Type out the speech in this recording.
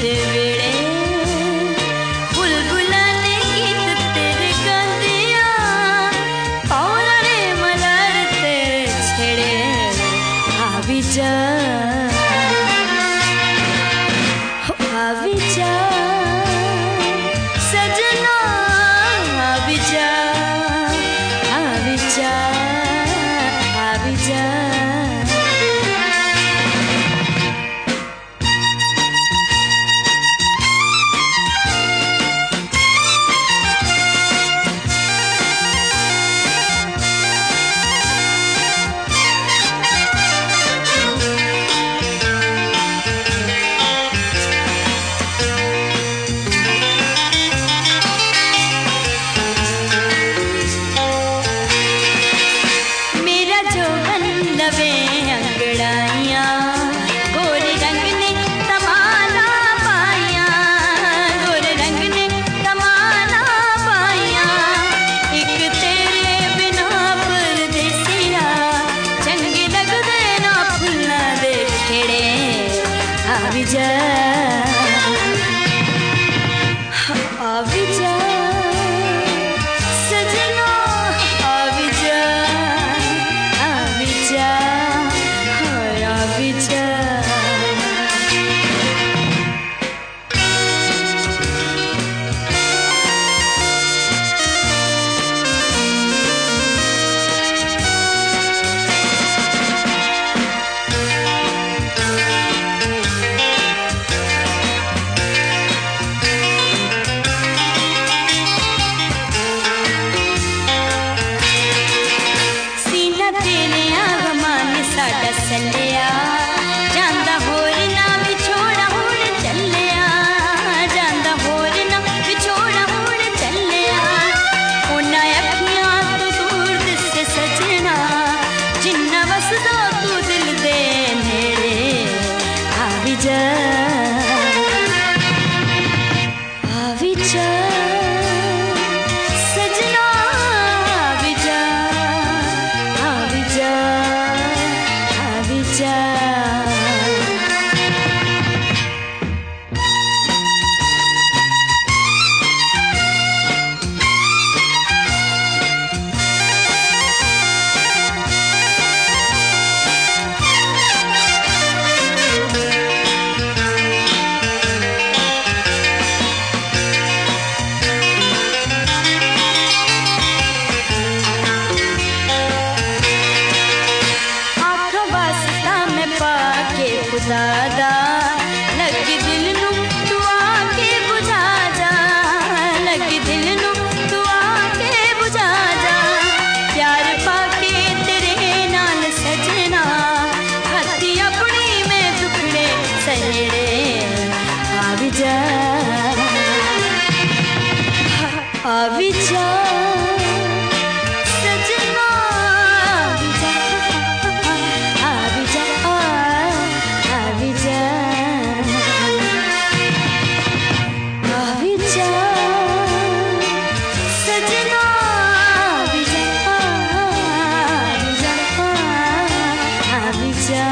वेड़े बुलबुला ने गीत तेरे गांदिया पौरा ने मलर तेरे छेड़े आवी जा सजना आवी जा आवी जा आवी जा गोरे रंग ने तमाना पाया गोरे रंग ने तमाना पाया एक तेरे बिना परदेसिया चंगे लगदे ना फुल्लां दे खेड़े आवी जा आवी जा सजना आवी जा आवी जा चलिया जांदा होर ना विछोड़ा हुण चलिया जांदा होर ना विछोड़ा हुण चलिया उन्हां अखियां तू दूर दिसे सजना जिन्ना वसदा तू दिल दे नेड़े आवी जा आवी जा सजना आवी जा आवी जा जा खुदादा लगी दिल नू तू आके बुझा जा लगी दिल नू तू आके बुझा जा प्यार पाके तेरे नाल सजना हथी अपनी में दुखड़े सहेड़े आवी जा आवी जा सजना आवी जा आवी जा आवी जा आवी जा सजना आवी जा आवी जा आवी जा